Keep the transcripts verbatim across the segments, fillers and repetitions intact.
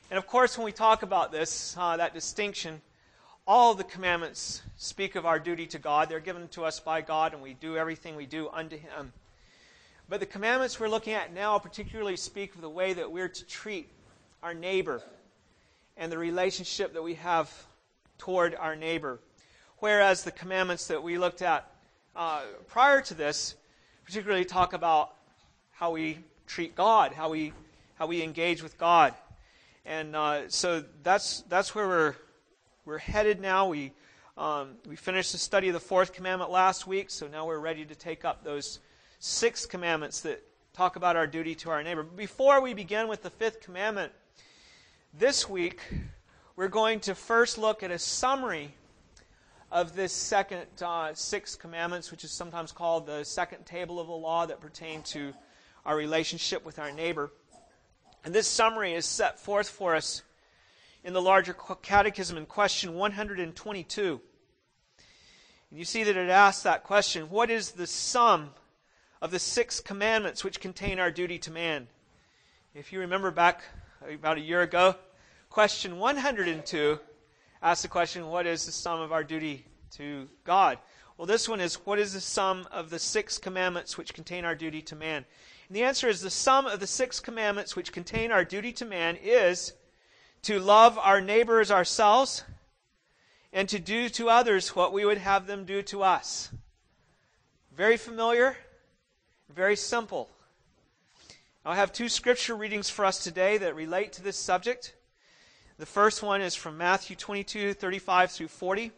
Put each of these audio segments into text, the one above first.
And of course, when we talk about this, uh, that distinction, all of the commandments speak of our duty to God. They're given to us by God, and we do everything we do unto Him. But the commandments we're looking at now particularly speak of the way that we're to treat our neighbor and the relationship that we have toward our neighbor. Whereas the commandments that we looked at uh, prior to this particularly talk about how we treat God, how we how we engage with God. And uh, so that's that's where we're we're headed now. We um, we finished the study of the fourth commandment last week, so now we're ready to take up those six commandments that talk about our duty to our neighbor. But before we begin with the fifth commandment, this week we're going to first look at a summary of this second uh, six commandments, which is sometimes called the second table of the law that pertain to our relationship with our neighbor. And this summary is set forth for us in the larger catechism in question one hundred twenty-two. And you see that it asks that question, what is the sum of the six commandments which contain our duty to man? If you remember back about a year ago, question one hundred two asked the question, what is the sum of our duty to God? Well, this one is, what is the sum of the six commandments which contain our duty to man? And the answer is, the sum of the six commandments which contain our duty to man is to love our neighbor as ourselves and to do to others what we would have them do to us. Very familiar, very simple. I have two scripture readings for us today that relate to this subject. The first one is from Matthew twenty-two, thirty-five through forty.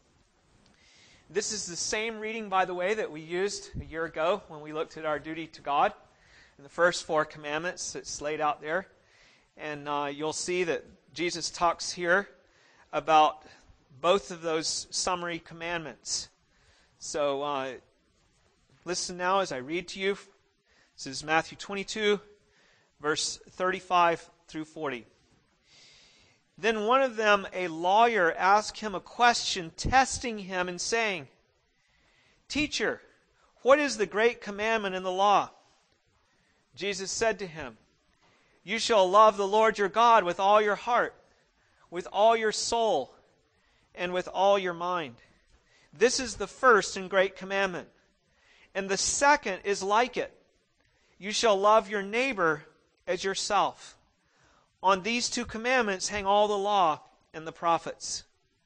This is the same reading, by the way, that we used a year ago when we looked at our duty to God in the first four commandments. It's laid out there. And uh, you'll see that Jesus talks here about both of those summary commandments. So uh, listen now as I read to you. This is Matthew twenty-two, verse thirty-five through forty. Then one of them, a lawyer, asked him a question, testing him and saying, Teacher, what is the great commandment in the law? Jesus said to him, You shall love the Lord your God with all your heart, with all your soul, and with all your mind. This is the first and great commandment. And the second is like it. You shall love your neighbor as yourself. On these two commandments hang all the law and the prophets.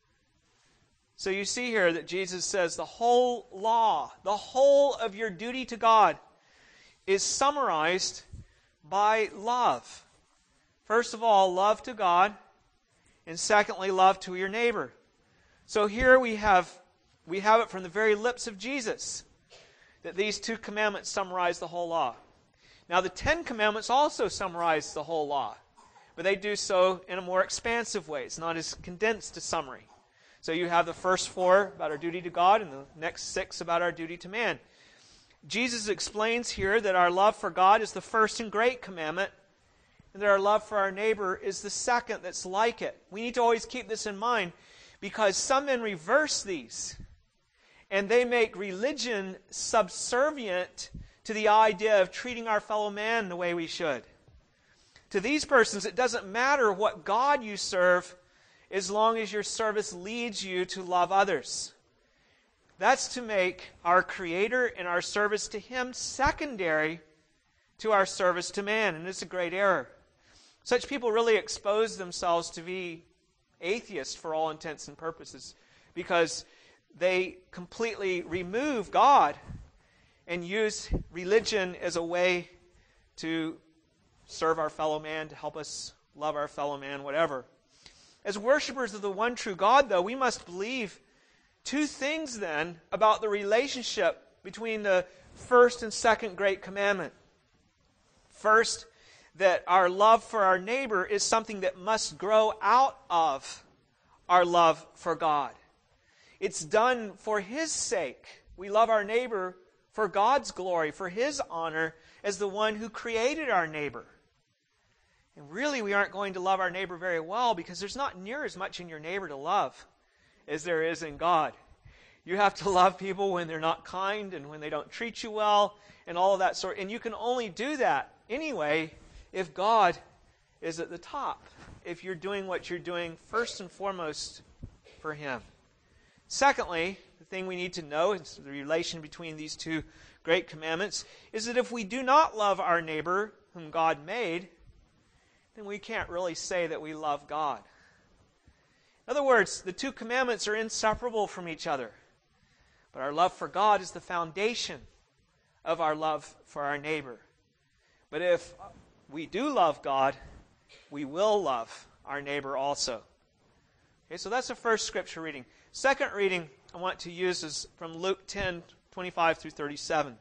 So you see here that Jesus says the whole law, the whole of your duty to God is summarized by love. First of all, love to God, and secondly, love to your neighbor. So here we have we have it from the very lips of Jesus that these two commandments summarize the whole law. Now the Ten Commandments also summarize the whole law, but they do so in a more expansive way. It's not as condensed a summary. So you have the first four about our duty to God and the next six about our duty to man. Jesus explains here that our love for God is the first and great commandment, and that our love for our neighbor is the second that's like it. We need to always keep this in mind, because some men reverse these, and they make religion subservient to the idea of treating our fellow man the way we should. To these persons, it doesn't matter what God you serve, as long as your service leads you to love others. That's to make our Creator and our service to Him secondary to our service to man, and it's a great error. Such people really expose themselves to be atheists for all intents and purposes, because they completely remove God and use religion as a way to serve our fellow man, to help us love our fellow man, whatever. As worshipers of the one true God, though, we must believe two things then about the relationship between the first and second great commandment. First, that our love for our neighbor is something that must grow out of our love for God. It's done for His sake. We love our neighbor for God's glory, for His honor as the one who created our neighbor. And really, we aren't going to love our neighbor very well, because there's not near as much in your neighbor to love as there is in God. You have to love people when they're not kind and when they don't treat you well and all of that sort. And you can only do that anyway if God is at the top if you're doing what you're doing first and foremost for Him. Secondly, the thing we need to know is the relation between these two great commandments is that if we do not love our neighbor whom God made, then we can't really say that we love God. In other words, the two commandments are inseparable from each other. But our love for God is the foundation of our love for our neighbor. But if we do love God, we will love our neighbor also. Okay, so that's the first scripture reading. Second reading I want to use is from Luke ten, twenty-five through thirty-seven.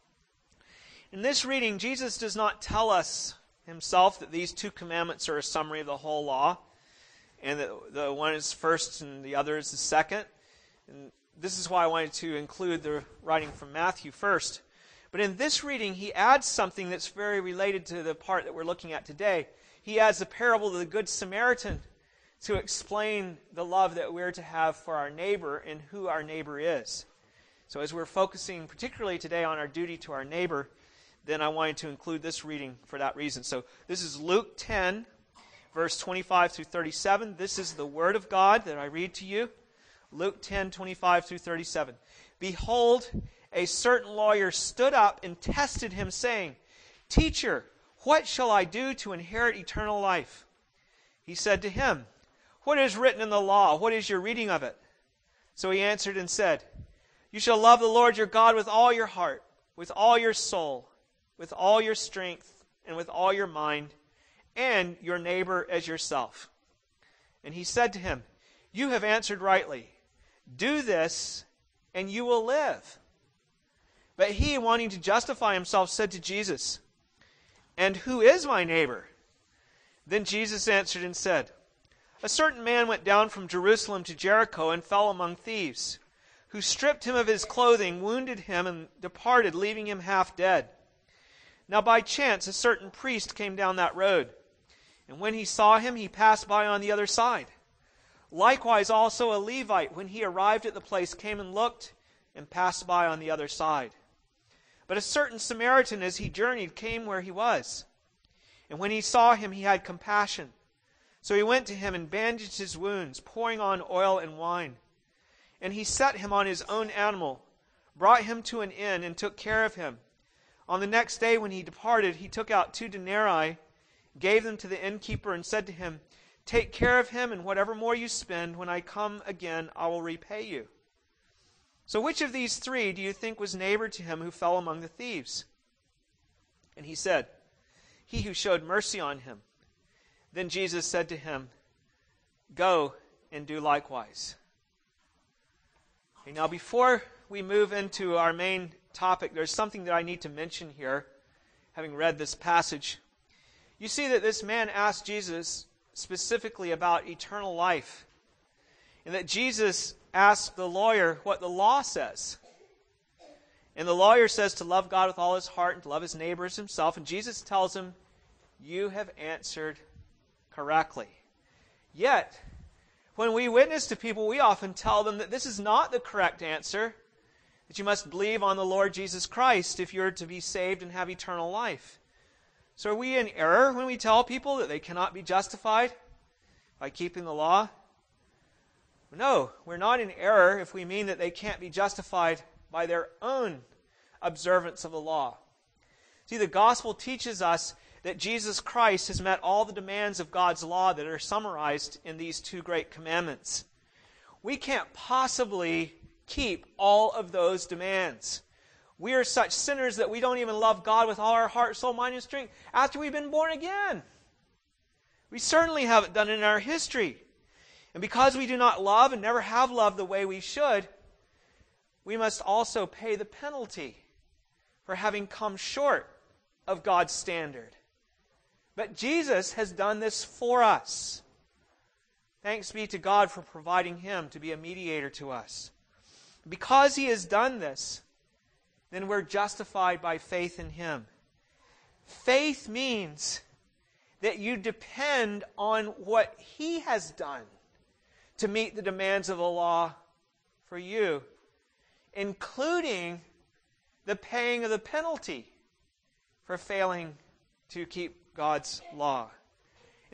In this reading, Jesus does not tell us himself that these two commandments are a summary of the whole law, and that the one is first and the other is the second. And this is why I wanted to include the writing from Matthew first. But in this reading, he adds something that's very related to the part that we're looking at today. He adds the parable of the Good Samaritan to explain the love that we're to have for our neighbor and who our neighbor is. So as we're focusing particularly today on our duty to our neighbor, then I wanted to include this reading for that reason. So this is Luke ten, verse twenty-five through thirty-seven. This is the word of God that I read to you. Luke ten, twenty-five through thirty-seven. Behold, a certain lawyer stood up and tested him, saying, Teacher, what shall I do to inherit eternal life? He said to him, What is written in the law? What is your reading of it? So he answered and said, You shall love the Lord your God with all your heart, with all your soul, with all your strength, and with all your mind, and your neighbor as yourself. And he said to him, You have answered rightly. Do this, and you will live. But he, wanting to justify himself, said to Jesus, And who is my neighbor? Then Jesus answered and said, A certain man went down from Jerusalem to Jericho and fell among thieves, who stripped him of his clothing, wounded him, and departed, leaving him half dead. Now by chance a certain priest came down that road, and when he saw him, he passed by on the other side. Likewise also a Levite, when he arrived at the place, came and looked, and passed by on the other side. But a certain Samaritan, as he journeyed, came where he was. And when he saw him, he had compassion. So he went to him and bandaged his wounds, pouring on oil and wine. And he set him on his own animal, brought him to an inn, and took care of him. On the next day when he departed, he took out two denarii, gave them to the innkeeper, and said to him, Take care of him, and whatever more you spend, when I come again, I will repay you. So which of these three do you think was neighbor to him who fell among the thieves? And he said, He who showed mercy on him. Then Jesus said to him, Go and do likewise. Okay, now before we move into our main topic, there's something that I need to mention here, having read this passage. You see that this man asked Jesus specifically about eternal life, and that Jesus asked the lawyer what the law says. And the lawyer says to love God with all his heart and to love his neighbor as himself, and Jesus tells him, You have answered correctly. Yet, when we witness to people, we often tell them that this is not the correct answer, that you must believe on the Lord Jesus Christ if you're to be saved and have eternal life. So are we in error when we tell people that they cannot be justified by keeping the law? No, we're not in error if we mean that they can't be justified by their own observance of the law. See, the gospel teaches us that Jesus Christ has met all the demands of God's law that are summarized in these two great commandments. We can't possibly keep all of those demands. We are such sinners that we don't even love God with all our heart, soul, mind, and strength after we've been born again. We certainly haven't done it in our history. And because we do not love and never have loved the way we should, we must also pay the penalty for having come short of God's standard. But Jesus has done this for us. Thanks be to God for providing Him to be a mediator to us. Because He has done this, then we're justified by faith in Him. Faith means that you depend on what He has done to meet the demands of the law for you, including the paying of the penalty for failing to keep God's law.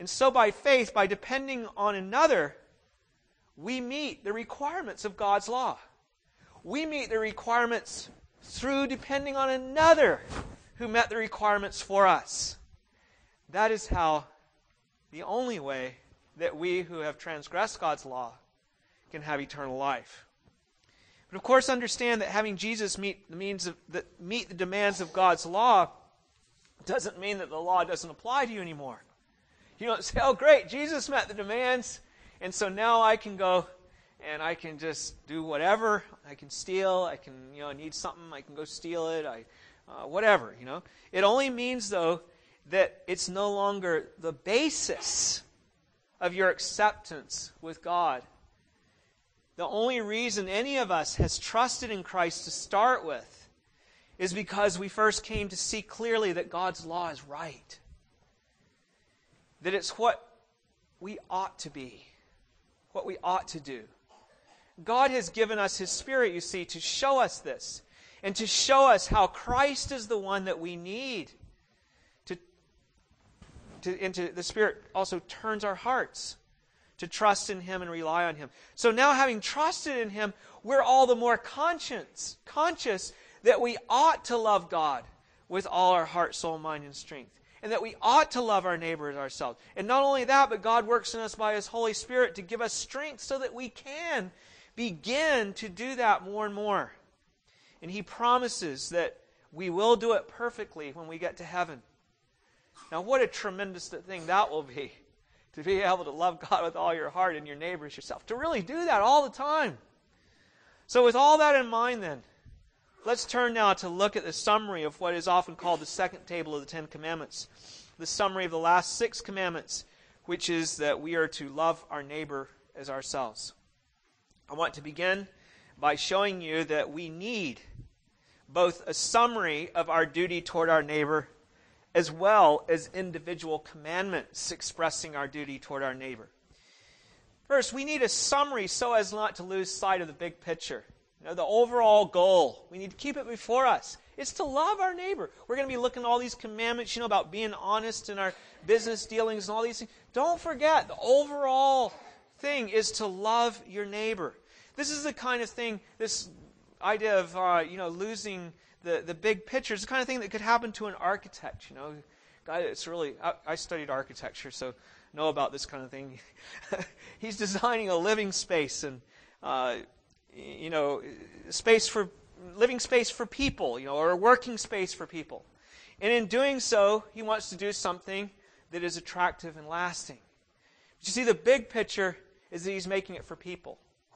And so by faith, by depending on another, we meet the requirements of God's law. We meet the requirements through depending on another who met the requirements for us. That is how, the only way that we who have transgressed God's law can have eternal life. But of course, understand that having Jesus meet the means of the, meet the demands of God's law doesn't mean that the law doesn't apply to you anymore. You don't say, "Oh, great, Jesus met the demands, and so now I can go and I can just do whatever. I can steal. I can, you know, I need something. I can go steal it. I, uh, whatever, you know." It only means, though, that it's no longer the basis of your acceptance with God. The only reason any of us has trusted in Christ to start with is because we first came to see clearly that God's law is right. That it's what we ought to be, what we ought to do. God has given us His Spirit, you see, to show us this, and to show us how Christ is the one that we need. To, to, and to, the Spirit also turns our hearts to trust in Him and rely on Him. So now, having trusted in Him, we're all the more conscious, conscious that we ought to love God with all our heart, soul, mind, and strength. And that we ought to love our neighbor as ourselves. And not only that, but God works in us by His Holy Spirit to give us strength so that we can begin to do that more and more. And He promises that we will do it perfectly when we get to heaven. Now, what a tremendous thing that will be, to be able to love God with all your heart and your neighbor as yourself. To really do that all the time. So with all that in mind then, let's turn now to look at the summary of what is often called the second table of the Ten Commandments. The summary of the last six commandments, which is that we are to love our neighbor as ourselves. I want to begin by showing you that we need both a summary of our duty toward our neighbor as well as individual commandments expressing our duty toward our neighbor. First, we need a summary so as not to lose sight of the big picture. You know, the overall goal. We need to keep it before us. It's to love our neighbor. We're going to be looking at all these commandments, you know, about being honest in our business dealings and all these things. Don't forget, the overall thing is to love your neighbor. This is the kind of thing, this idea of, uh, you know, losing the, the big picture is the kind of thing that could happen to an architect, you know. Guy, it's really, I, I studied architecture, so know about this kind of thing. He's designing a living space and, uh, you know, space for, living space for people, you know, or a working space for people. And in doing so, he wants to do something that is attractive and lasting. But you see, the big picture is that he's making it for people.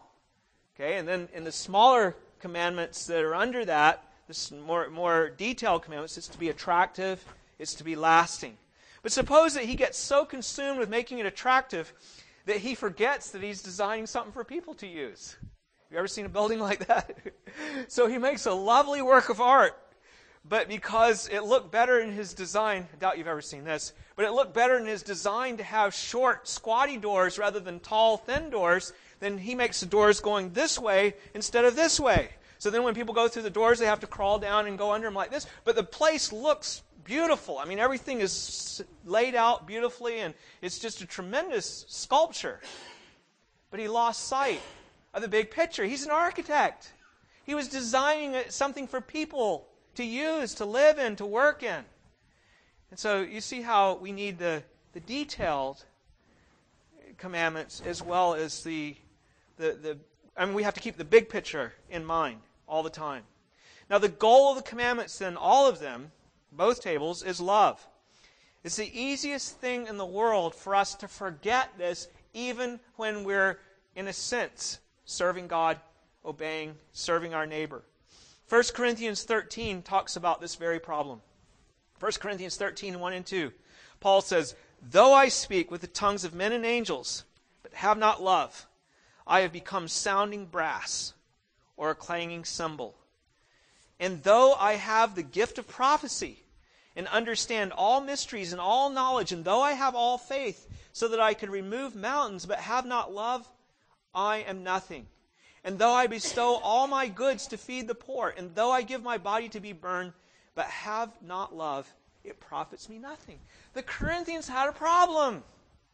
Okay, and then in the smaller commandments that are under that, this more, more detailed commandments, it's to be attractive, it's to be lasting. But suppose that he gets so consumed with making it attractive that he forgets that he's designing something for people to use. Have you ever seen a building like that? So he makes a lovely work of art, but because it looked better in his design, I doubt you've ever seen this, but it looked better in his design to have short, squatty doors rather than tall, thin doors, then he makes the doors going this way instead of this way. So then when people go through the doors, they have to crawl down and go under them like this. But the place looks beautiful. I mean, everything is laid out beautifully, and it's just a tremendous sculpture. But he lost sight of the big picture. He's an architect. He was designing something for people to use, to live in, to work in. And so you see how we need the, the detailed commandments as well as the, the, the, I mean, we have to keep the big picture in mind all the time. Now, the goal of the commandments, then, all of them, both tables, is love. It's the easiest thing in the world for us to forget this, even when we're, in a sense, serving God, obeying, serving our neighbor. First Corinthians thirteen talks about this very problem. First Corinthians thirteen, one and two. Paul says, "Though I speak with the tongues of men and angels, but have not love, I have become sounding brass or a clanging cymbal. And though I have the gift of prophecy and understand all mysteries and all knowledge, and though I have all faith so that I could remove mountains but have not love, I am nothing. And though I bestow all my goods to feed the poor, and though I give my body to be burned but have not love, it profits me nothing." The Corinthians had a problem.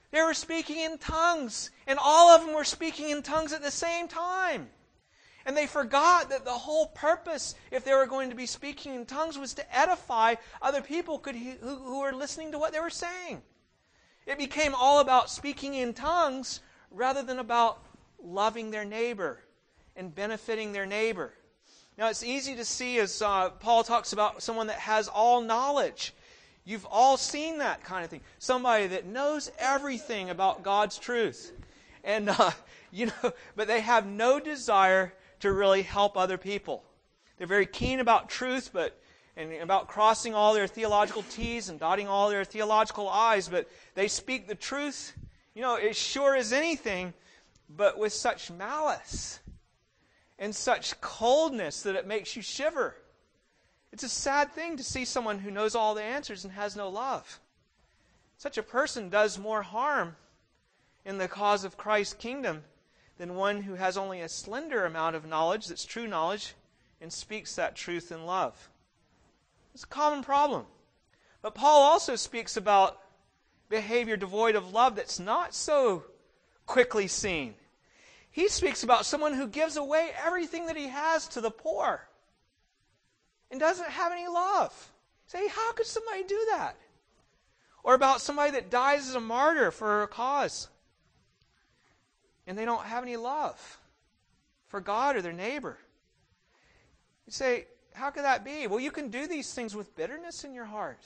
They were speaking in tongues, and all of them were speaking in tongues at the same time. And they forgot that the whole purpose, if they were going to be speaking in tongues, was to edify other people could, who, who were listening to what they were saying. It became all about speaking in tongues rather than about loving their neighbor and benefiting their neighbor. Now, it's easy to see as uh, Paul talks about someone that has all knowledge. You've all seen that kind of thing. Somebody that knows everything about God's truth. And, uh, you know, but they have no desire to really help other people. They're very keen about truth, but and about crossing all their theological T's and dotting all their theological I's, but they speak the truth, you know, as sure as anything, but with such malice and such coldness that it makes you shiver. It's a sad thing to see someone who knows all the answers and has no love. Such a person does more harm in the cause of Christ's kingdom than one who has only a slender amount of knowledge that's true knowledge and speaks that truth in love. It's a common problem. But Paul also speaks about behavior devoid of love that's not so quickly seen. He speaks about someone who gives away everything that he has to the poor and doesn't have any love. Say, how could somebody do that? Or about somebody that dies as a martyr for a cause and they don't have any love for God or their neighbor. You say, how could that be? Well, you can do these things with bitterness in your heart.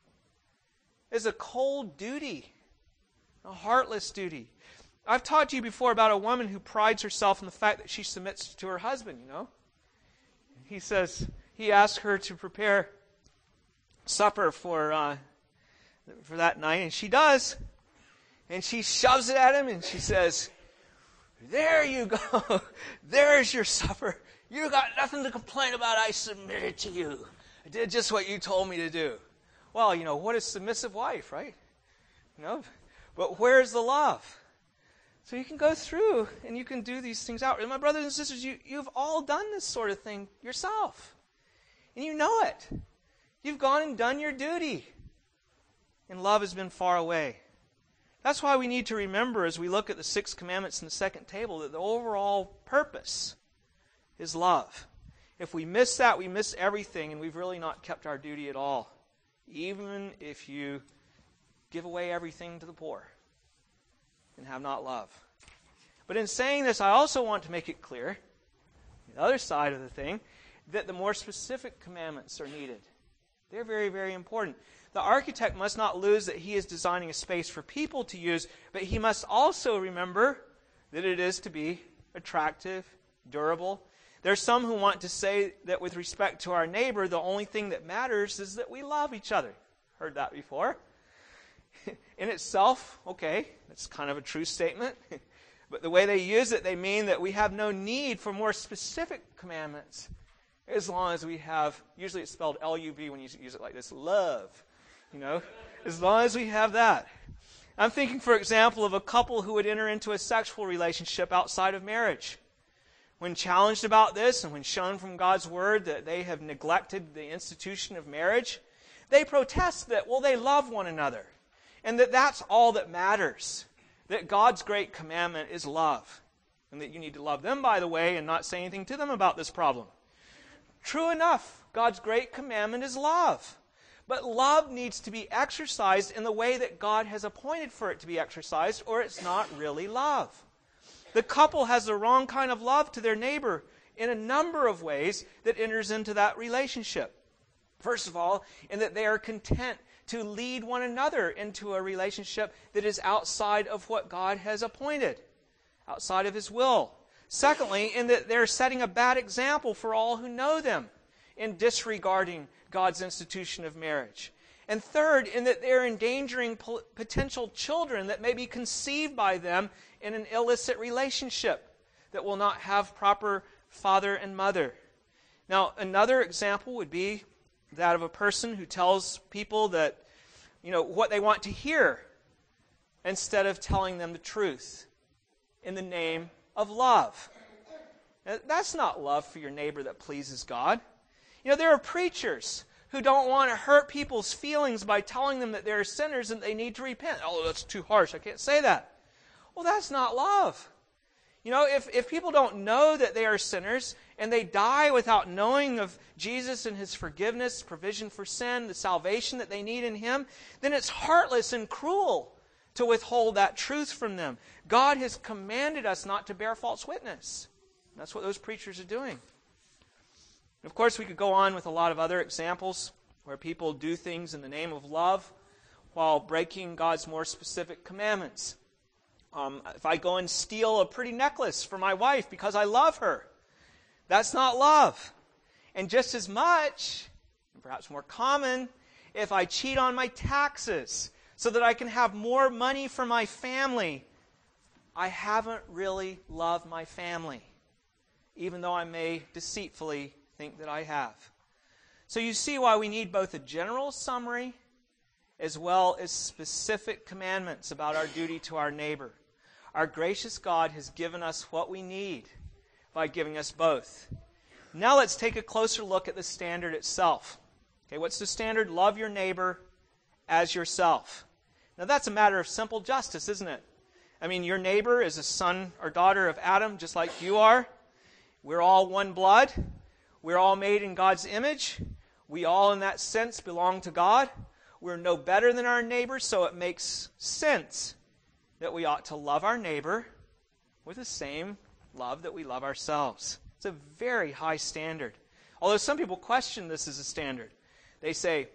It's a cold duty, a heartless duty. I've taught you before about a woman who prides herself in the fact that she submits to her husband, you know. He says, he asks her to prepare supper for uh, for that night, and she does. And she shoves it at him, and she says, there you go. There's your supper. You got nothing to complain about. I submitted to you. I did just what you told me to do. Well, you know, what is submissive wife, right? You know, but where's the love? So you can go through and you can do these things out. And my brothers and sisters, you, you've all done this sort of thing yourself. And you know it. You've gone and done your duty. And love has been far away. That's why we need to remember as we look at the six commandments in the second table that the overall purpose is love. If we miss that, we miss everything, and we've really not kept our duty at all. Even if you give away everything to the poor and have not love. But in saying this, I also want to make it clear, the other side of the thing, that the more specific commandments are needed. They're very, very important. The architect must not lose that he is designing a space for people to use, but he must also remember that it is to be attractive, durable. There's some who want to say that with respect to our neighbor, the only thing that matters is that we love each other. Heard that before. In itself, okay, that's kind of a true statement. But the way they use it, they mean that we have no need for more specific commandments as long as we have, usually it's spelled L U V when you use it like this, love. You know, as long as we have that. I'm thinking, for example, of a couple who would enter into a sexual relationship outside of marriage. When challenged about this and when shown from God's Word that they have neglected the institution of marriage, they protest that, well, they love one another and that that's all that matters, that God's great commandment is love and that you need to love them, by the way, and not say anything to them about this problem. True enough, God's great commandment is love. But love needs to be exercised in the way that God has appointed for it to be exercised, or it's not really love. The couple has the wrong kind of love to their neighbor in a number of ways that enters into that relationship. First of all, in that they are content to lead one another into a relationship that is outside of what God has appointed, outside of His will. Secondly, in that they're setting a bad example for all who know them in disregarding God's institution of marriage. And third, in that they're endangering po- potential children that may be conceived by them in an illicit relationship that will not have proper father and mother. Now, another example would be that of a person who tells people that, you know, what they want to hear instead of telling them the truth in the name of love. Now, that's not love for your neighbor that pleases God. You know, there are preachers who don't want to hurt people's feelings by telling them that they're sinners and they need to repent. Oh, that's too harsh. I can't say that. Well, that's not love. You know, if, if people don't know that they are sinners and they die without knowing of Jesus and His forgiveness, provision for sin, the salvation that they need in Him, then it's heartless and cruel to withhold that truth from them. God has commanded us not to bear false witness. That's what those preachers are doing. Of course, we could go on with a lot of other examples where people do things in the name of love while breaking God's more specific commandments. Um, if I go and steal a pretty necklace for my wife because I love her, that's not love. And just as much, and perhaps more common, if I cheat on my taxes so that I can have more money for my family, I haven't really loved my family, even though I may deceitfully think that I have. So you see why we need both a general summary as well as specific commandments about our duty to our neighbor. Our gracious God has given us what we need by giving us both. Now let's take a closer look at the standard itself. Okay, what's the standard? Love your neighbor as yourself. Now that's a matter of simple justice, isn't it? I mean, your neighbor is a son or daughter of Adam, just like you are. We're all one blood. We're all made in God's image. We all, in that sense, belong to God. We're no better than our neighbors, so it makes sense that we ought to love our neighbor with the same love that we love ourselves. It's a very high standard. Although some people question this as a standard. They say,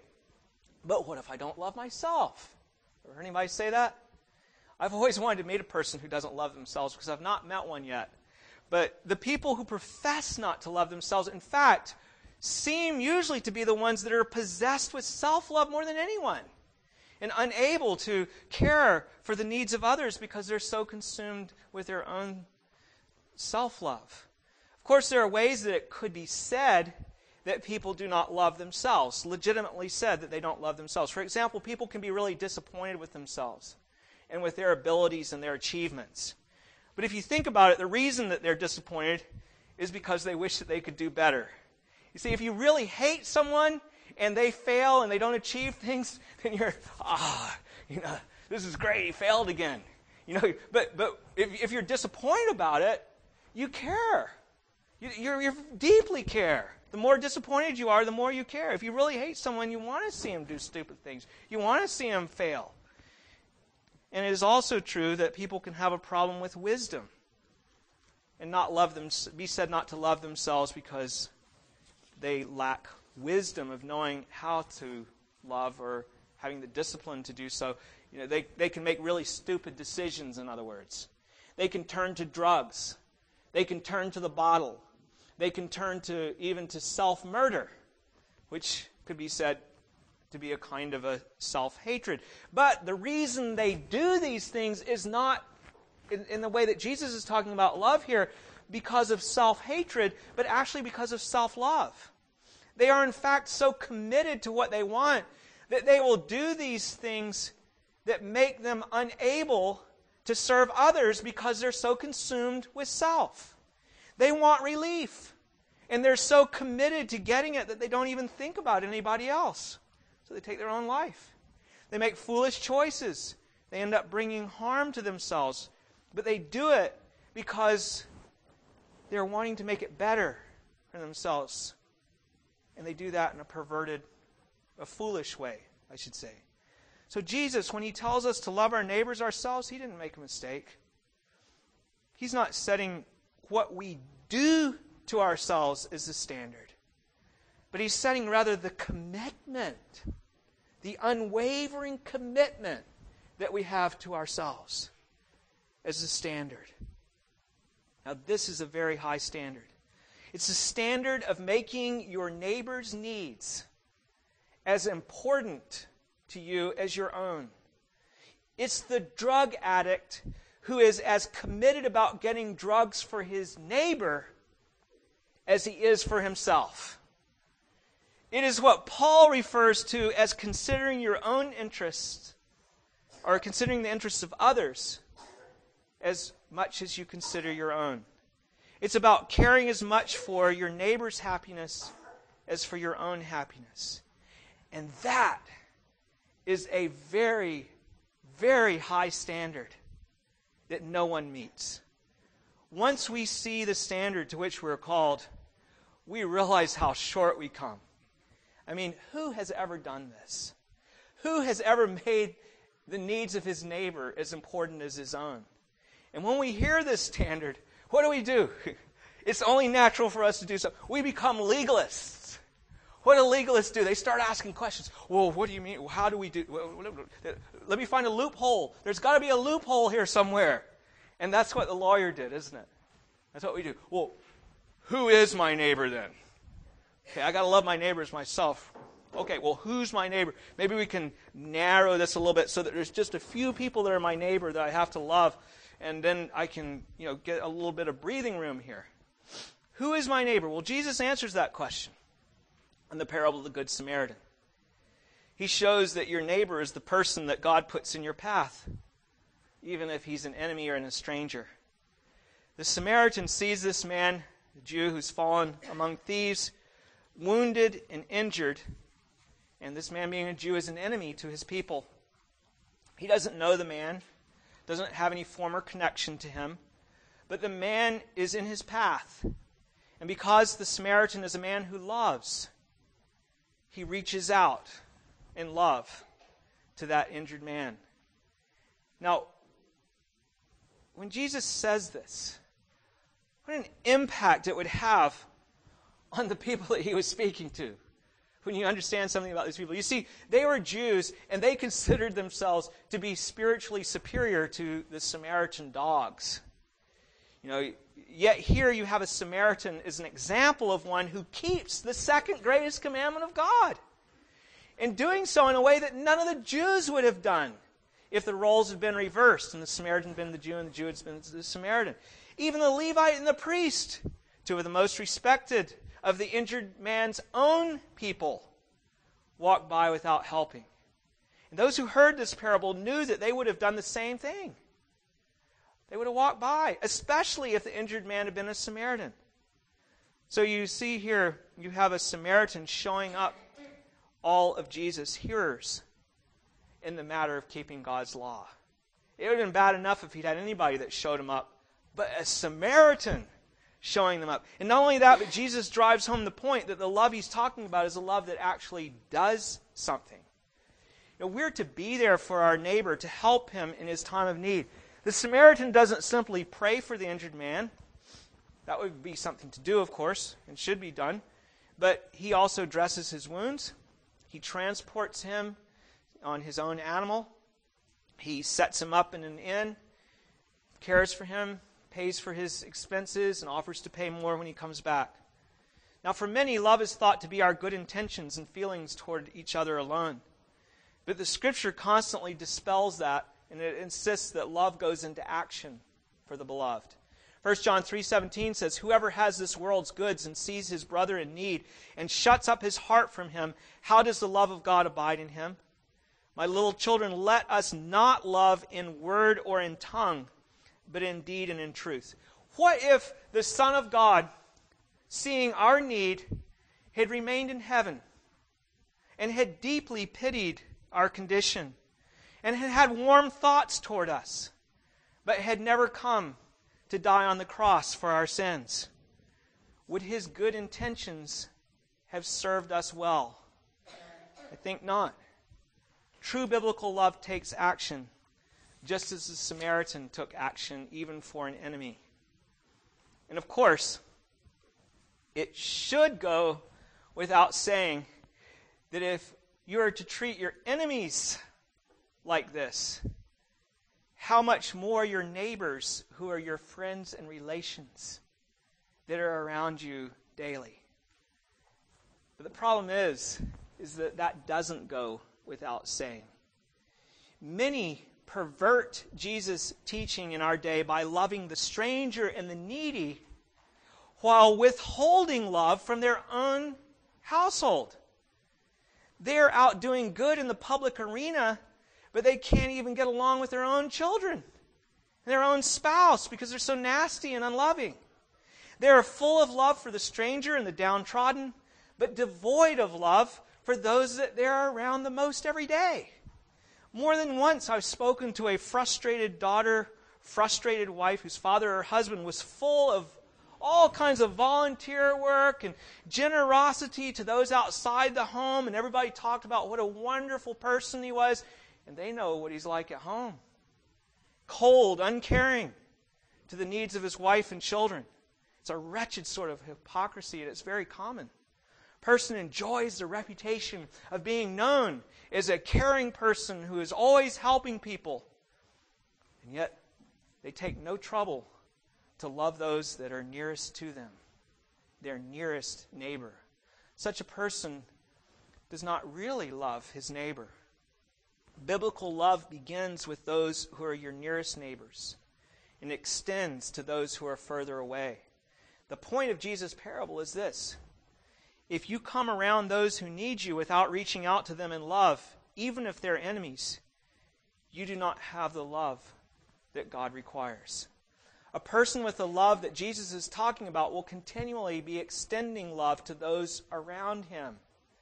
but what if I don't love myself? Ever heard anybody say that? I've always wanted to meet a person who doesn't love themselves because I've not met one yet. But the people who profess not to love themselves, in fact, seem usually to be the ones that are possessed with self-love more than anyone and unable to care for the needs of others because they're so consumed with their own self-love. Of course, there are ways that it could be said that people do not love themselves, legitimately said that they don't love themselves. For example, people can be really disappointed with themselves and with their abilities and their achievements. But if you think about it, the reason that they're disappointed is because they wish that they could do better. You see, if you really hate someone and they fail and they don't achieve things, then you're, ah, you know, this is great, he failed again. You know, but but if, if you're disappointed about it, you care. You you're, you deeply care. The more disappointed you are, the more you care. If you really hate someone, you want to see him do stupid things. You want to see him fail. And it is also true that people can have a problem with wisdom and not love them, be said not to love themselves because they lack wisdom of knowing how to love or having the discipline to do so. You know, they, they can make really stupid decisions, in other words. They can turn to drugs. They can turn to the bottle. They can turn to even to self-murder, which could be said to be a kind of a self-hatred. But the reason they do these things is not in, in the way that Jesus is talking about love here because of self-hatred, but actually because of self-love. They are in fact so committed to what they want that they will do these things that make them unable to serve others because they're so consumed with self. They want relief, and they're so committed to getting it that they don't even think about anybody else. So they take their own life. They make foolish choices. They end up bringing harm to themselves. But they do it because they're wanting to make it better for themselves. And they do that in a perverted, a foolish way, I should say. So Jesus, when He tells us to love our neighbors ourselves, He didn't make a mistake. He's not setting what we do to ourselves as the standard. But He's setting rather the commitment, the unwavering commitment that we have to ourselves as the standard. Now this is a very high standard. It's the standard of making your neighbor's needs as important to you as your own. It's the drug addict who is as committed about getting drugs for his neighbor as he is for himself. It is what Paul refers to as considering your own interests, or considering the interests of others, as much as you consider your own. It's about caring as much for your neighbor's happiness as for your own happiness. And that is a very, very high standard that no one meets. Once we see the standard to which we're called, we realize how short we come. I mean, who has ever done this? Who has ever made the needs of his neighbor as important as his own? And when we hear this standard, what do we do? It's only natural for us to do so. We become legalists. What do legalists do? They start asking questions. Well, what do you mean? How do we do? Let me find a loophole. There's got to be a loophole here somewhere. And that's what the lawyer did, isn't it? That's what we do. Well, who is my neighbor then? Okay, I got to love my neighbors myself. Okay, well, who's my neighbor? Maybe we can narrow this a little bit so that there's just a few people that are my neighbor that I have to love, and then I can, you know, get a little bit of breathing room here. Who is my neighbor? Well, Jesus answers that question in the parable of the Good Samaritan. He shows that your neighbor is the person that God puts in your path, even if he's an enemy or a stranger. The Samaritan sees this man, the Jew who's fallen among thieves, wounded and injured, and this man being a Jew is an enemy to his people. He doesn't know the man, doesn't have any former connection to him, but the man is in his path. And because the Samaritan is a man who loves, he reaches out in love to that injured man. Now, when Jesus says this, what an impact it would have on the people that he was speaking to. When you understand something about these people. You see, they were Jews, and they considered themselves to be spiritually superior to the Samaritan dogs. You know, yet here you have a Samaritan as an example of one who keeps the second greatest commandment of God. And doing so in a way that none of the Jews would have done if the roles had been reversed and the Samaritan had been the Jew and the Jew had been the Samaritan. Even the Levite and the priest, two of the most respected of the injured man's own people, walked by without helping. And those who heard this parable knew that they would have done the same thing. They would have walked by, especially if the injured man had been a Samaritan. So you see here, you have a Samaritan showing up all of Jesus' hearers in the matter of keeping God's law. It would have been bad enough if he'd had anybody that showed him up, but a Samaritan showing them up. And not only that, but Jesus drives home the point that the love he's talking about is a love that actually does something. You know, we're to be there for our neighbor, to help him in his time of need. The Samaritan doesn't simply pray for the injured man. That would be something to do, of course, and should be done. But he also dresses his wounds. He transports him on his own animal. He sets him up in an inn, cares for him, pays for his expenses, and offers to pay more when he comes back. Now, for many, love is thought to be our good intentions and feelings toward each other alone. But the Scripture constantly dispels that, and it insists that love goes into action for the beloved. First John three seventeen says, "Whoever has this world's goods and sees his brother in need and shuts up his heart from him, how does the love of God abide in him? My little children, let us not love in word or in tongue, but in deed and in truth." What if the Son of God, seeing our need, had remained in heaven and had deeply pitied our condition and had had warm thoughts toward us, but had never come to die on the cross for our sins? Would his good intentions have served us well? I think not. True biblical love takes action, just as the Samaritan took action even for an enemy. And of course, it should go without saying that if you are to treat your enemies like this, how much more your neighbors who are your friends and relations that are around you daily. But the problem is, is that that doesn't go without saying. Many pervert Jesus' teaching in our day by loving the stranger and the needy while withholding love from their own household. They're out doing good in the public arena, but they can't even get along with their own children and their own spouse because they're so nasty and unloving. They are full of love for the stranger and the downtrodden, but devoid of love for those that they're around the most every day. More than once I've spoken to a frustrated daughter, frustrated wife whose father or husband was full of all kinds of volunteer work and generosity to those outside the home, and everybody talked about what a wonderful person he was, and they know what he's like at home. Cold, uncaring to the needs of his wife and children. It's a wretched sort of hypocrisy, and it's very common. A person enjoys the reputation of being known as a caring person who is always helping people, and yet they take no trouble to love those that are nearest to them, their nearest neighbor. Such a person does not really love his neighbor. Biblical love begins with those who are your nearest neighbors and extends to those who are further away. The point of Jesus' parable is this: if you come around those who need you without reaching out to them in love, even if they're enemies, you do not have the love that God requires. A person with the love that Jesus is talking about will continually be extending love to those around him.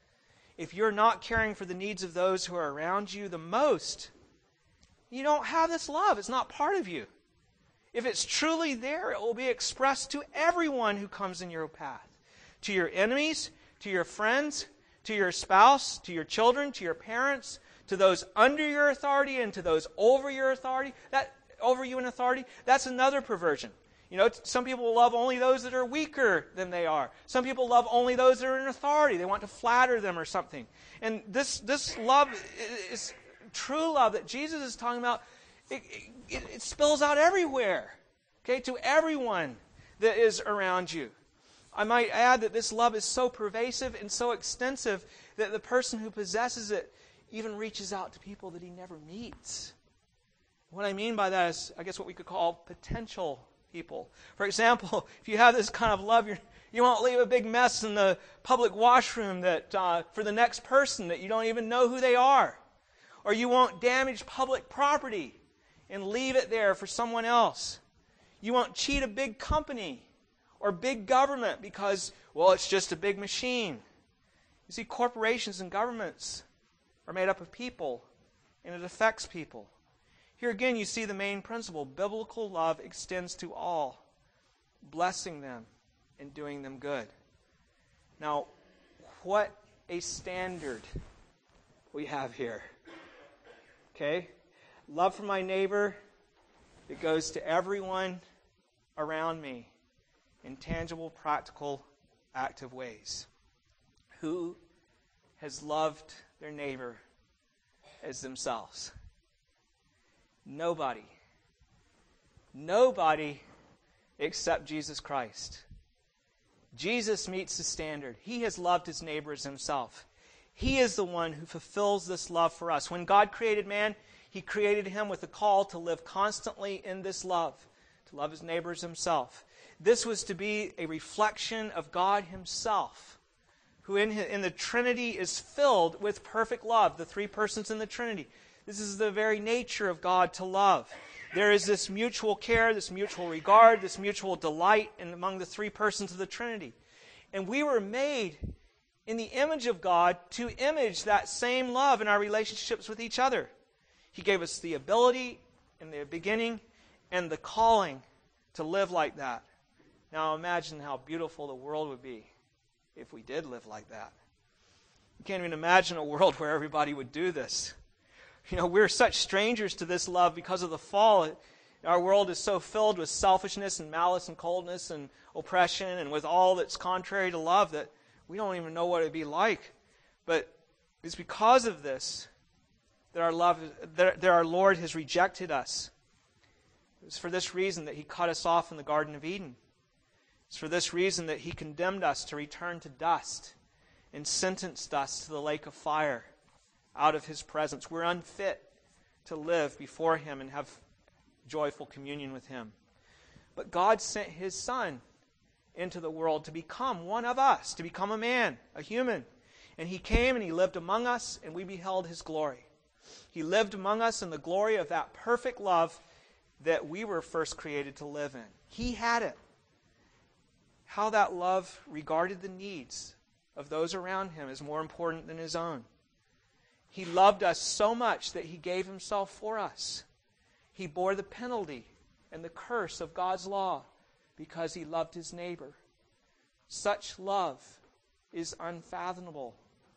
If you're not caring for the needs of those who are around you the most, you don't have this love. It's not part of you. If it's truly there, it will be expressed to everyone who comes in your path. To your enemies, to your friends, to your spouse, to your children, to your parents, to those under your authority and to those over your authority. That over you in authority, that's another perversion. You know, some people love only those that are weaker than they are. Some people love only those that are in authority. They want to flatter them or something. And this this love is true love that Jesus is talking about. It, it, it spills out everywhere, okay, to everyone that is around you. I might add that this love is so pervasive and so extensive that the person who possesses it even reaches out to people that he never meets. What I mean by that is, I guess, what we could call potential people. For example, if you have this kind of love, you're, you won't leave a big mess in the public washroom that uh, for the next person that you don't even know who they are. Or you won't damage public property and leave it there for someone else. You won't cheat a big company or big government because, well, it's just a big machine. You see, corporations and governments are made up of people, and it affects people. Here again, you see the main principle. Biblical love extends to all, blessing them and doing them good. Now, what a standard we have here. Okay? Love for my neighbor, it goes to everyone around me in tangible, practical, active ways. Who has loved their neighbor as themselves? Nobody. Nobody except Jesus Christ. Jesus meets the standard. He has loved his neighbor as himself. He is the one who fulfills this love for us. When God created man, he created him with a call to live constantly in this love, to love his neighbor as himself. This was to be a reflection of God himself, who in, his, in the Trinity is filled with perfect love, the three persons in the Trinity. This is the very nature of God to love. There is this mutual care, this mutual regard, this mutual delight in among the three persons of the Trinity. And we were made in the image of God to image that same love in our relationships with each other. He gave us the ability in the beginning and the calling to live like that. Now imagine how beautiful the world would be if we did live like that. You can't even imagine a world where everybody would do this. You know, we're such strangers to this love because of the fall. Our world is so filled with selfishness and malice and coldness and oppression and with all that's contrary to love that we don't even know what it would be like. But it's because of this that our love, that, that our Lord has rejected us. It's for this reason that he cut us off in the Garden of Eden. It's for this reason that he condemned us to return to dust and sentenced us to the lake of fire out of his presence. We're unfit to live before him and have joyful communion with him. But God sent his Son into the world to become one of us, to become a man, a human. And he came and he lived among us, and we beheld his glory. He lived among us in the glory of that perfect love that we were first created to live in. He had it. How that love regarded the needs of those around him is more important than his own. He loved us so much that he gave himself for us. He bore the penalty and the curse of God's law because he loved his neighbor. Such love is unfathomable.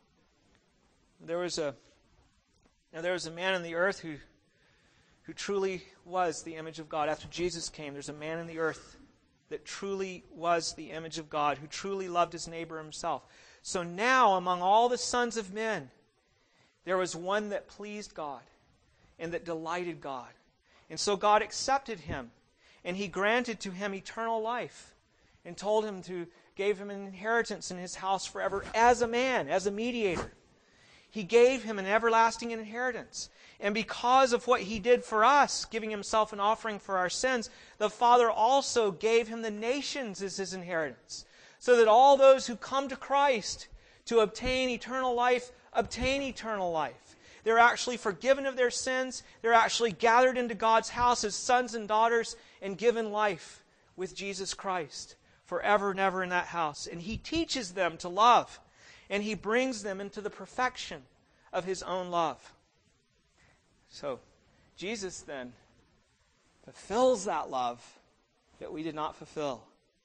There was a now there was a man on the earth who who truly was the image of God. After Jesus came, there's a man in the earth that truly was the image of God, who truly loved his neighbor himself. So now, among all the sons of men, there was one that pleased God and that delighted God. And so God accepted him, and he granted to him eternal life and told him to, gave him an inheritance in his house forever as a man, as a mediator. He gave him an everlasting inheritance. And because of what he did for us, giving himself an offering for our sins, the Father also gave him the nations as his inheritance, so that all those who come to Christ to obtain eternal life, obtain eternal life. They're actually forgiven of their sins. They're actually gathered into God's house as sons and daughters and given life with Jesus Christ forever and ever in that house. And he teaches them to love, and he brings them into the perfection of his own love. So, Jesus then fulfills that love that we did not fulfill,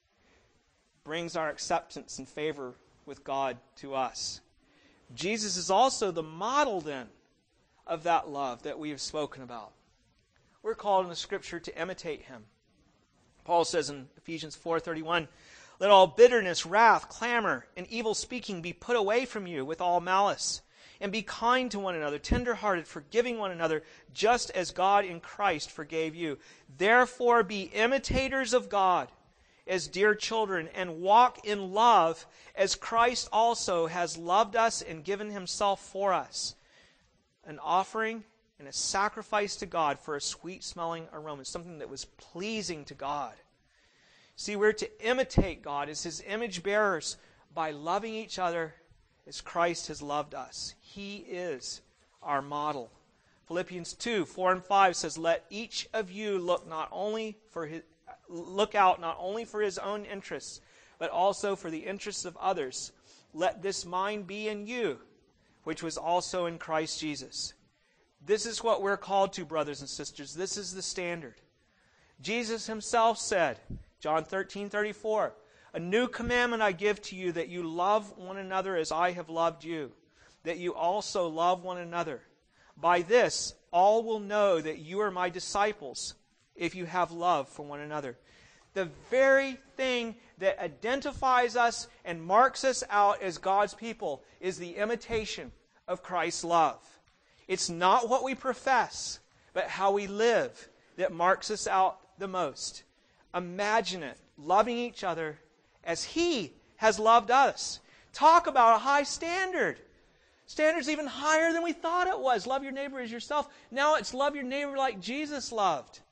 brings our acceptance and favor with God to us. Jesus is also the model then of that love that we have spoken about. We're called in the Scripture to imitate him. Paul says in Ephesians four thirty-one, "Let all bitterness, wrath, clamor, and evil speaking be put away from you with all malice. And be kind to one another, tender-hearted, forgiving one another, just as God in Christ forgave you. Therefore be imitators of God as dear children, and walk in love as Christ also has loved us and given himself for us, an offering and a sacrifice to God for a sweet-smelling aroma," something that was pleasing to God. See, we're to imitate God as his image bearers by loving each other as Christ has loved us. He is our model. Philippians two, four and five says, "Let each of you look not only for his, look out not only for his own interests, but also for the interests of others. Let this mind be in you, which was also in Christ Jesus." This is what we're called to, brothers and sisters. This is the standard. Jesus himself said, John thirteen thirty-four, "A new commandment I give to you, that you love one another as I have loved you, that you also love one another. By this, all will know that you are my disciples, if you have love for one another." The very thing that identifies us and marks us out as God's people is the imitation of Christ's love. It's not what we profess, but how we live that marks us out the most. Imagine it, loving each other as he has loved us. Talk about a high standard. Standard's even higher than we thought it was. Love your neighbor as yourself. Now it's love your neighbor like Jesus loved.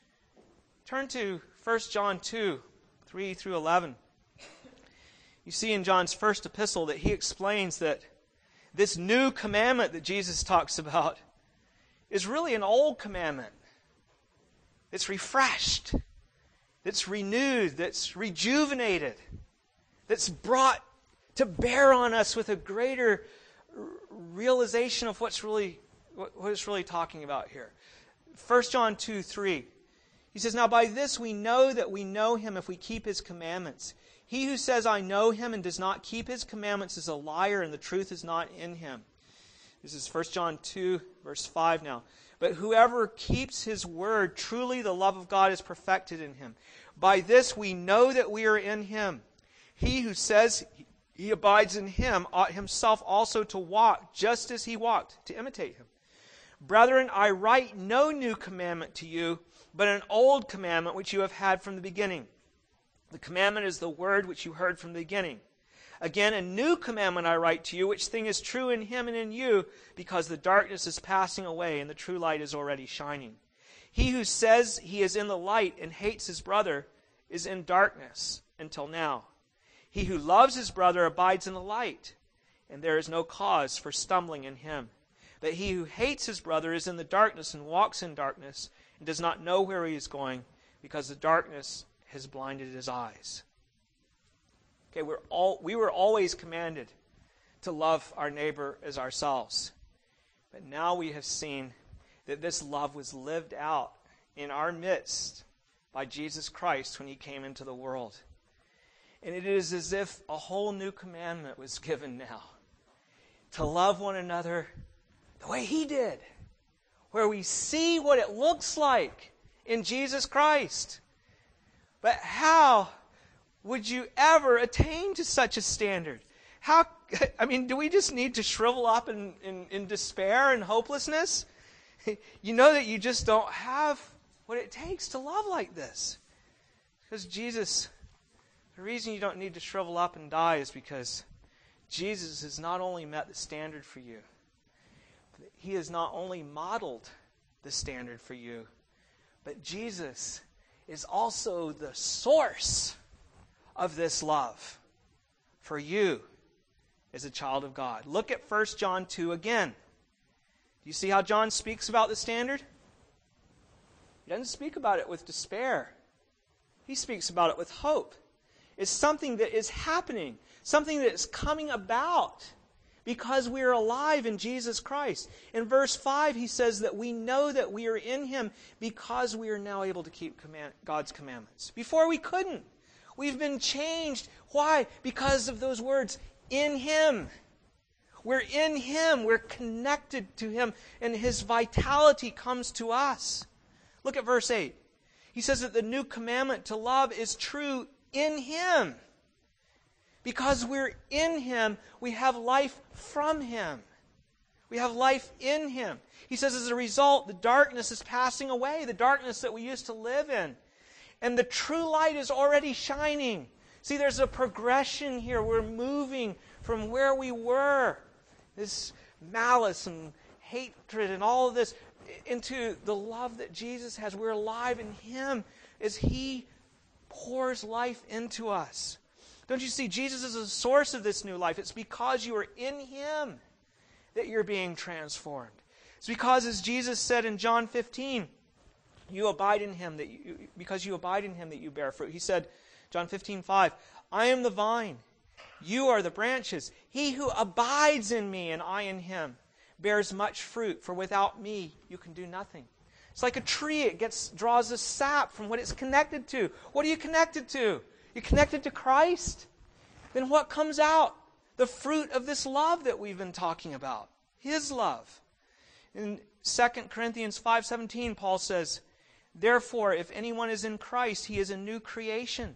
Turn to First John two, three through eleven. You see in John's first epistle that he explains that this new commandment that Jesus talks about is really an old commandment. It's refreshed. That's renewed. That's rejuvenated. That's brought to bear on us with a greater realization of what's really what it's really talking about here. First John two, three. He says, "Now by this we know that we know him if we keep his commandments. He who says, 'I know him,' and does not keep his commandments is a liar, and the truth is not in him." This is First John two, verse five now. "But whoever keeps his word, truly the love of God is perfected in him. By this we know that we are in him. He who says he abides in him ought himself also to walk just as he walked," to imitate him. "Brethren, I write no new commandment to you, but an old commandment which you have had from the beginning. The commandment is the word which you heard from the beginning. Again, a new commandment I write to you, which thing is true in him and in you, because the darkness is passing away and the true light is already shining. He who says he is in the light and hates his brother is in darkness until now. He who loves his brother abides in the light, and there is no cause for stumbling in him. But he who hates his brother is in the darkness and walks in darkness and does not know where he is going, because the darkness has blinded his eyes." Okay, we're all, we were always commanded to love our neighbor as ourselves. But now we have seen that this love was lived out in our midst by Jesus Christ when he came into the world. And it is as if a whole new commandment was given now. To love one another the way he did. Where we see what it looks like in Jesus Christ. But how would you ever attain to such a standard? How, I mean, do we just need to shrivel up in, in, in despair and hopelessness? You know that you just don't have what it takes to love like this. Because Jesus, the reason you don't need to shrivel up and die is because Jesus has not only met the standard for you, but he has not only modeled the standard for you, but Jesus is also the source of this love for you as a child of God. Look at First John two again. Do you see how John speaks about the standard? He doesn't speak about it with despair. He speaks about it with hope. It's something that is happening, something that is coming about because we are alive in Jesus Christ. In verse five, he says that we know that we are in him because we are now able to keep command- God's commandments. Before we couldn't. We've been changed. Why? Because of those words, in him. We're in him. We're connected to him, and his vitality comes to us. Look at verse eight. He says that the new commandment to love is true in him. Because we're in him, we have life from him. We have life in him. He says as a result, the darkness is passing away, the darkness that we used to live in. And the true light is already shining. See, there's a progression here. We're moving from where we were, this malice and hatred and all of this, into the love that Jesus has. We're alive in him as he pours life into us. Don't you see, Jesus is the source of this new life. It's because you are in him that you're being transformed. It's because, as Jesus said in John fifteen, you abide in him, that you, because you abide in him that you bear fruit. He said, John fifteen five, I am the vine, you are the branches. He who abides in me and I in him bears much fruit, for without me you can do nothing. It's like a tree. It gets draws the sap from what it's connected to. What are you connected to? You're connected to Christ. Then what comes out? The fruit of this love that we've been talking about. His love. In Second Corinthians five seventeen, Paul says, therefore, if anyone is in Christ, he is a new creation.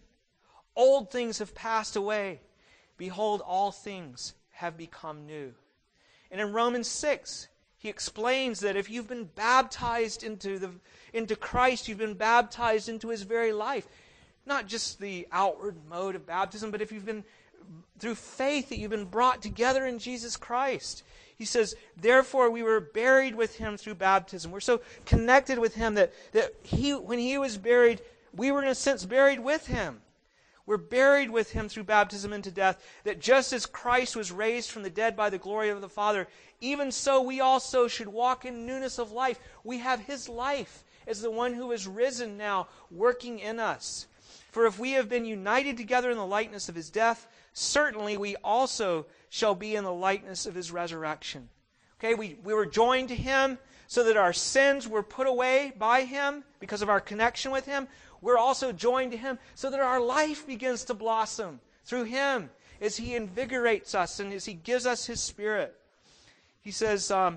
Old things have passed away. Behold, all things have become new. And in Romans six, he explains that if you've been baptized into the into Christ, you've been baptized into his very life. Not just the outward mode of baptism, but if you've been, through faith, that you've been brought together in Jesus Christ. He says, therefore we were buried with him through baptism. We're so connected with him that, that he, when he was buried, we were in a sense buried with him. We're buried with him through baptism into death, that just as Christ was raised from the dead by the glory of the Father, even so we also should walk in newness of life. We have his life as the one who is risen now, working in us. For if we have been united together in the likeness of his death, certainly we also shall be in the likeness of his resurrection. Okay, we, we were joined to him so that our sins were put away by him because of our connection with him. We're also joined to him so that our life begins to blossom through him as he invigorates us and as he gives us his Spirit. He says, um,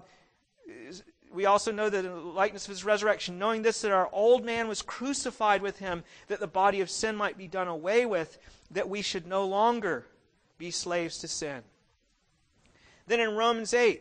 we also know that in the likeness of his resurrection, knowing this, that our old man was crucified with him, that the body of sin might be done away with, that we should no longer be slaves to sin. Then in Romans eight,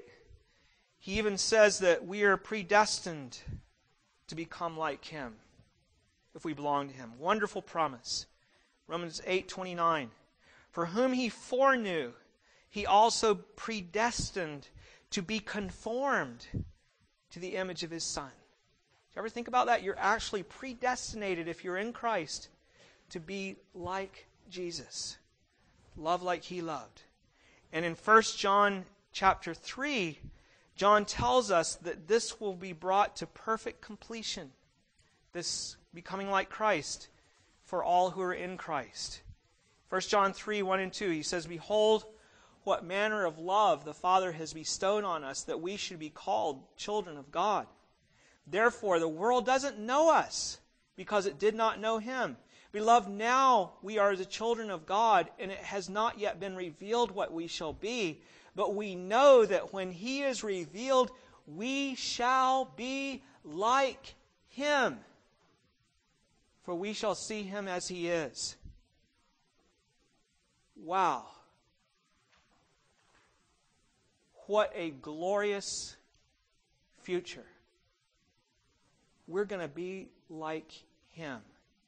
he even says that we are predestined to become like him if we belong to him. Wonderful promise. Romans eight twenty-nine. For whom he foreknew, he also predestined to be conformed to the image of his Son. Do you ever think about that? You're actually predestinated, if you're in Christ, to be like Jesus. Love like he loved. And in First John chapter three, John tells us that this will be brought to perfect completion. This becoming like Christ for all who are in Christ. First John three, one and two, he says, "Behold, what manner of love the Father has bestowed on us, that we should be called children of God. Therefore, the world doesn't know us, because it did not know Him. Beloved, now we are the children of God, and it has not yet been revealed what we shall be. But we know that when He is revealed, we shall be like Him. For we shall see Him as He is." Wow. What a glorious future. We're going to be like Him.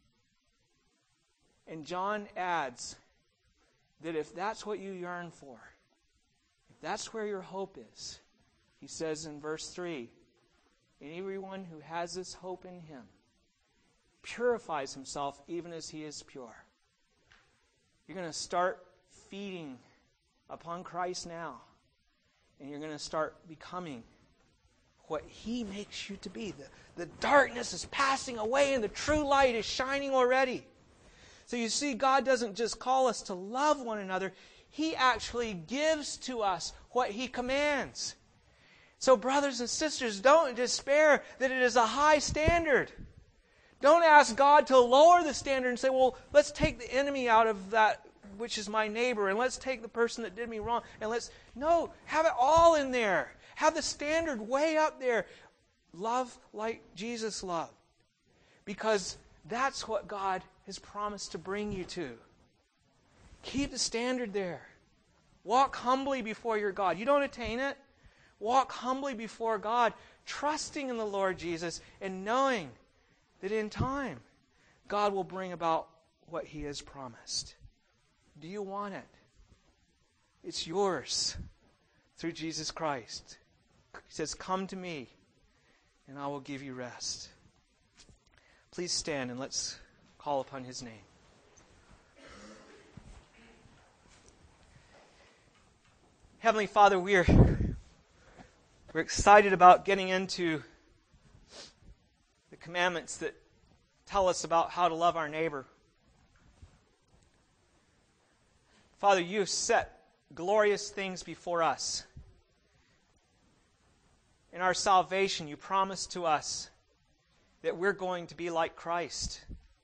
And John adds that if that's what you yearn for, if that's where your hope is, he says in verse three, "And everyone who has this hope in Him purifies himself even as He is pure." You're going to start feeding upon Christ now. And you're going to start becoming what He makes you to be. The, the darkness is passing away and the true light is shining already. So you see, God doesn't just call us to love one another. He actually gives to us what He commands. So brothers and sisters, don't despair that it is a high standard. Don't ask God to lower the standard and say, well, let's take the enemy out of that which is my neighbor, and let's take the person that did me wrong, and let's... No, have it all in there. Have the standard way up there. Love like Jesus loved. Because that's what God has promised to bring you to. Keep the standard there. Walk humbly before your God. You don't attain it. Walk humbly before God, trusting in the Lord Jesus and knowing that in time, God will bring about what He has promised. Do you want it? It's yours through Jesus Christ. He says, "Come to me, and I will give you rest." Please stand and let's call upon His name. Heavenly Father, we're, we're excited about getting into the commandments that tell us about how to love our neighbor. Father, You have set glorious things before us. In our salvation, You promised to us that we're going to be like Christ.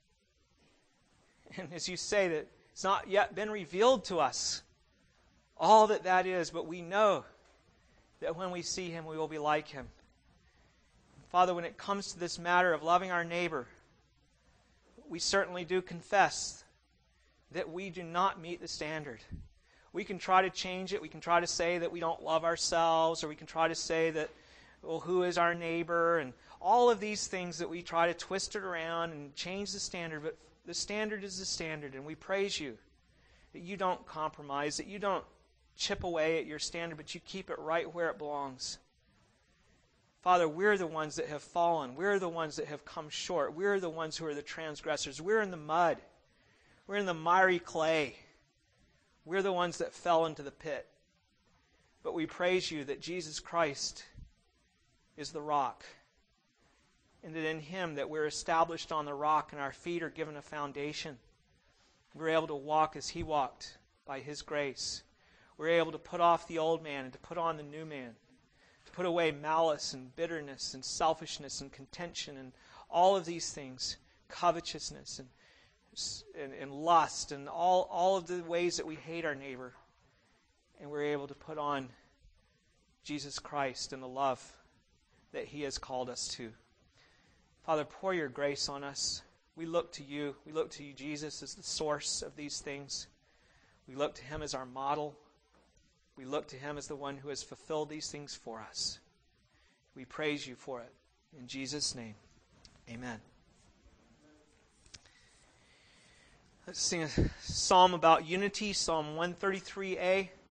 And as You say, that it's not yet been revealed to us all that that is, but we know that when we see Him, we will be like Him. Father, when it comes to this matter of loving our neighbor, we certainly do confess that we do not meet the standard. We can try to change it. We can try to say that we don't love ourselves, or we can try to say that, well, who is our neighbor? And all of these things that we try to twist it around and change the standard. But the standard is the standard, and we praise You that You don't compromise, that You don't chip away at Your standard, but You keep it right where it belongs. Father, we're the ones that have fallen. We're the ones that have come short. We're the ones who are the transgressors. We're in the mud. We're in the miry clay. We're the ones that fell into the pit. But we praise You that Jesus Christ is the rock, and that in Him that we're established on the rock and our feet are given a foundation. We're able to walk as He walked by His grace. We're able to put off the old man and to put on the new man, to put away malice and bitterness and selfishness and contention and all of these things, covetousness and And, and lust and all, all of the ways that we hate our neighbor. And we're able to put on Jesus Christ and the love that He has called us to. Father, pour Your grace on us. We look to You. We look to You, Jesus, as the source of these things. We look to Him as our model. We look to Him as the one who has fulfilled these things for us. We praise You for it. In Jesus' name, amen. Let's sing a psalm about unity, Psalm one thirty-three A.